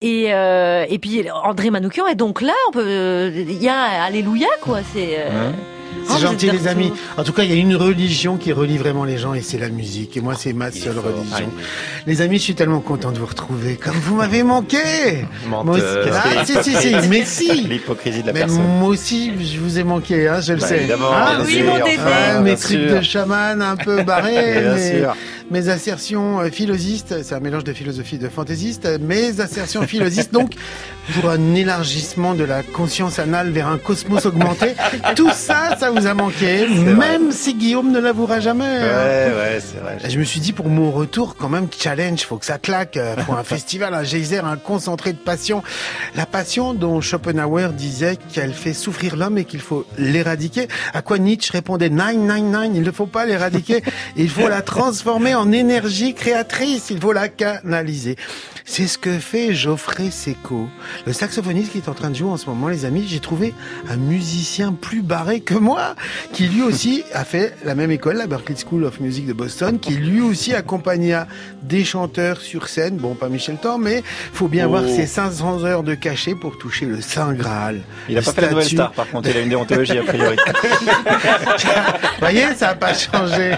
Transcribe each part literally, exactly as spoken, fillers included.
Et, euh, et puis André Manoukian est donc là, on peut, il y a Alléluia, quoi. C'est, euh... Mmh. C'est oh, gentil les amis. En tout cas, il y a une religion qui relie vraiment les gens et c'est la musique. Et moi, c'est ma seule religion. Ah, les amis, je suis tellement content de vous retrouver. Comme vous m'avez manqué. Menteur. Ah, si, si, si. Mais si. L'hypocrisie de la mais personne. Moi aussi, je vous ai manqué, hein, je le bah, sais. Évidemment. Ah, oui, sûr, mon Dédé. enfin, mes trucs de chaman un peu barrés. Bien mais... sûr. Mes assertions philosistes, c'est un mélange de philosophie et de fantaisiste, mes assertions philosistes, donc, pour un élargissement de la conscience anale vers un cosmos augmenté, tout ça, ça vous a manqué, c'est même vrai. Si Guillaume ne l'avouera jamais. Ouais, hein. ouais, c'est vrai. Je me suis dit, pour mon retour, quand même, challenge, faut que ça claque, pour un festival, un geyser, un concentré de passion. La passion dont Schopenhauer disait qu'elle fait souffrir l'homme et qu'il faut l'éradiquer, à quoi Nietzsche répondait, nine, nine, nine, il ne faut pas l'éradiquer, il faut la transformer en en énergie créatrice, il faut la canaliser. C'est ce que fait Geoffrey Seco, le saxophoniste qui est en train de jouer en ce moment, les amis. J'ai trouvé un musicien plus barré que moi, qui lui aussi a fait la même école, la Berklee School of Music de Boston, qui lui aussi accompagna des chanteurs sur scène. Bon, pas Michel Thor, mais faut bien oh. avoir ses cinq cents heures de cachet pour toucher le Saint Graal. Il a pas fait la nouvelle star, par contre, il a une déontologie a priori. Vous voyez, ça a pas changé.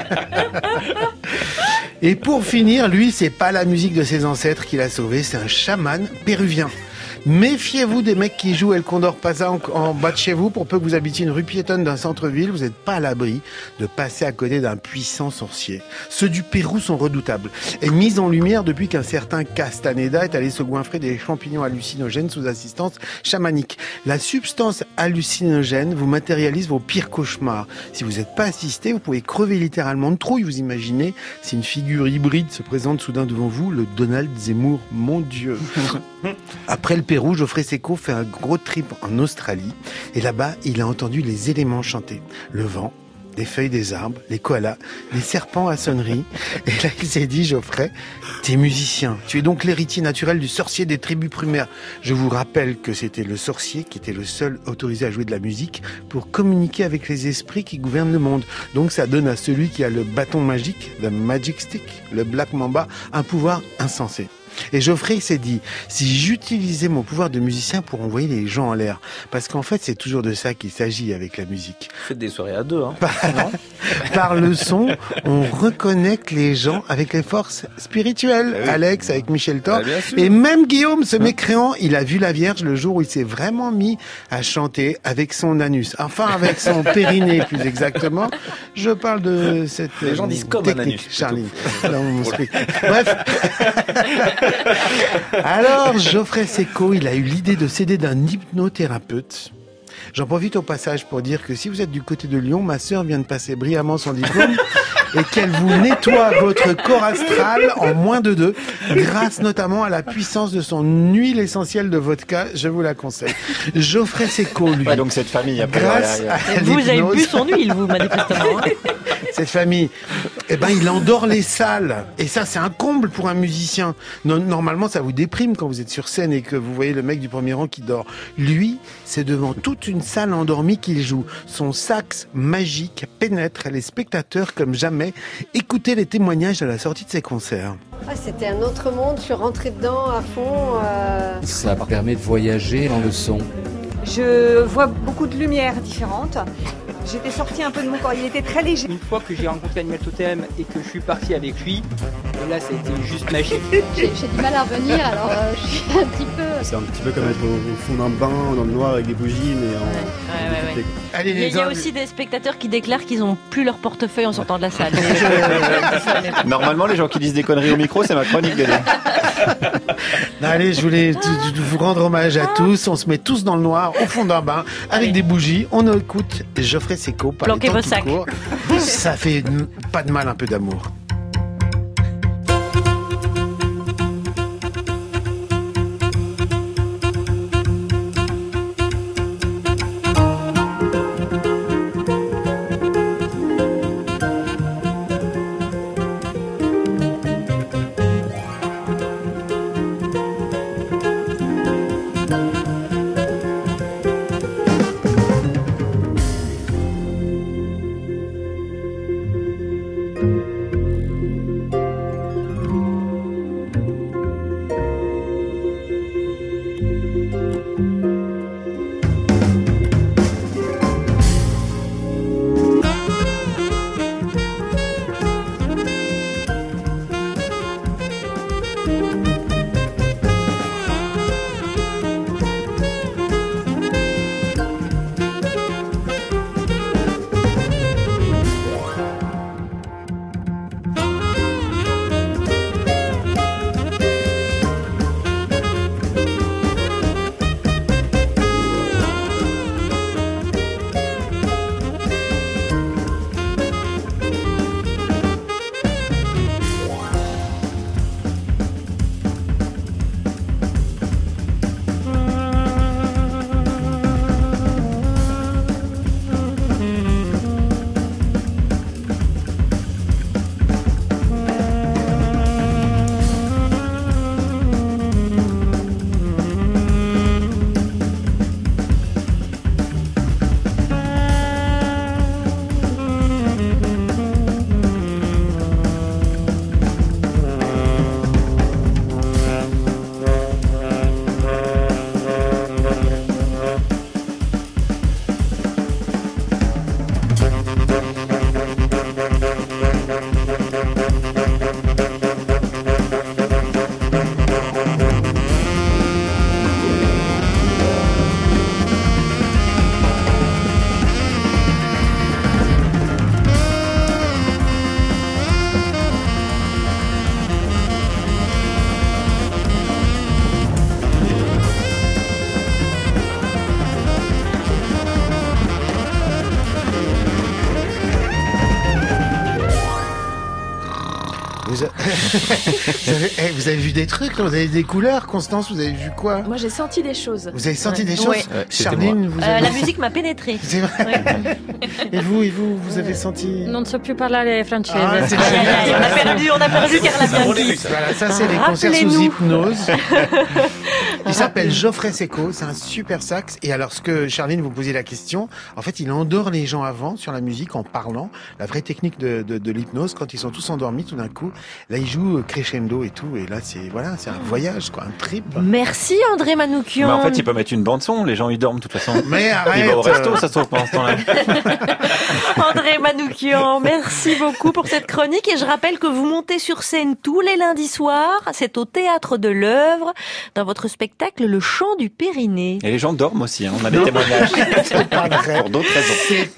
Et pour finir, lui, c'est pas la musique de ses ancêtres qui l'a sauvé, c'est un chaman péruvien. Méfiez-vous des mecs qui jouent El Condor Pasa en, en bas de chez vous. Pour peu que vous habitiez une rue piétonne d'un centre-ville, vous n'êtes pas à l'abri de passer à côté d'un puissant sorcier. Ceux du Pérou sont redoutables et mis en lumière depuis qu'un certain Castaneda est allé se goinfrer des champignons hallucinogènes sous assistance chamanique. La substance hallucinogène vous matérialise vos pires cauchemars. Si vous n'êtes pas assisté, vous pouvez crever littéralement de trouille. Vous imaginez si une figure hybride se présente soudain devant vous, le Donald Zemmour, mon Dieu. Après le Pérou, Geoffrey Seco fait un gros trip en Australie et là-bas, il a entendu les éléments chanter. Le vent, les feuilles des arbres, les koalas, les serpents à sonnerie. Et là, il s'est dit, Geoffrey, t'es musicien. Tu es donc l'héritier naturel du sorcier des tribus primaires. Je vous rappelle que c'était le sorcier qui était le seul autorisé à jouer de la musique pour communiquer avec les esprits qui gouvernent le monde. Donc ça donne à celui qui a le bâton magique, le Magic Stick, le Black Mamba, un pouvoir insensé. Et Geoffrey s'est dit, si j'utilisais mon pouvoir de musicien pour envoyer les gens en l'air, parce qu'en fait c'est toujours de ça qu'il s'agit avec la musique. Faites des soirées à deux, hein. Par, par le son, on reconnecte les gens avec les forces spirituelles. Ah oui. Alex avec Michel Thor. Ah, et même Guillaume, ce mécréant, il a vu la Vierge le jour où il s'est vraiment mis à chanter avec son anus. Enfin, avec son périnée, plus exactement. Je parle de cette les gens disent comme technique, un anus, Charline. Là, on Bref. Alors, Geoffrey Seco, il a eu l'idée de s'aider d'un hypnothérapeute. J'en profite au passage pour dire que si vous êtes du côté de Lyon, ma sœur vient de passer brillamment son diplôme et qu'elle vous nettoie votre corps astral en moins de deux, grâce notamment à la puissance de son huile essentielle de vodka. Je vous la conseille. Geoffrey Seco, lui. Ouais, donc cette famille, après, grâce à vous avez bu son huile, vous, manifestement. Hein. Cette famille, eh ben, il endort les salles. Et ça, c'est un comble pour un musicien. Non, normalement, ça vous déprime quand vous êtes sur scène et que vous voyez le mec du premier rang qui dort. Lui, c'est devant toute une salle endormie qu'il joue. Son sax magique pénètre les spectateurs comme jamais. Écoutez les témoignages à la sortie de ses concerts. Ah, c'était un autre monde, je suis rentrée dedans à fond. Euh... Ça permet de voyager dans le son. Je vois beaucoup de lumières différentes. J'étais sortie un peu de mon corps, il était très léger. Une fois que j'ai rencontré Animal Totem et que je suis partie avec lui, là ça a été juste magique. J'ai, j'ai du mal à revenir, alors euh, je suis un petit peu... C'est un petit peu comme être au, au fond d'un bain, dans le noir avec des bougies, mais en... Ouais, ouais, ouais. Allez, il y a aussi des spectateurs qui déclarent qu'ils n'ont plus leur portefeuille en sortant de la salle. je... Normalement, les gens qui disent des conneries au micro, c'est ma chronique de Allez, je voulais t- t- vous rendre hommage à tous. On se met tous dans le noir, au fond d'un bain, avec Allez. des bougies. On écoute Geoffrey Seco par Planquez les temps vos sacs. Court. Ça fait pas de mal un peu d'amour. vous, avez, eh, vous avez vu des trucs, là, vous avez des couleurs, Constance, vous avez vu quoi? Moi, j'ai senti des choses. Vous avez senti Ouais. des choses? Ouais. Ouais, c'était Charline, vous Euh, avez... la musique m'a pénétrée. C'est vrai. Ouais. Et vous, et vous, vous avez senti... Non so più parlare francese. Ah, c'est Aïe, aïe, aïe, on a perdu, on a perdu Carla Bianchi. Voilà, ça c'est les concerts sous Rappelez-nous. hypnose. Il s'appelle Geoffrey Seco, c'est un super sax. Et alors ce que Charline vous posait la question, en fait il endort les gens avant sur la musique en parlant. La vraie technique de, de, de l'hypnose, quand ils sont tous endormis tout d'un coup, là il joue crescendo et tout. Et là c'est voilà, c'est un voyage, quoi, un trip. Merci André Manoukian. Mais en fait, il peut mettre une bande son, les gens ils dorment de toute façon. Mais arrête. Il va au resto, euh, ça se trouve pendant ce temps-là. André Manoukian, merci beaucoup pour cette chronique et je rappelle que vous montez sur scène tous les lundis soirs, c'est au Théâtre de l'Œuvre, dans votre spectacle Le Chant du Périnée. Et les gens dorment aussi, hein. On a des témoignages. C'est pas vrai. Pour d'autres raisons. C'est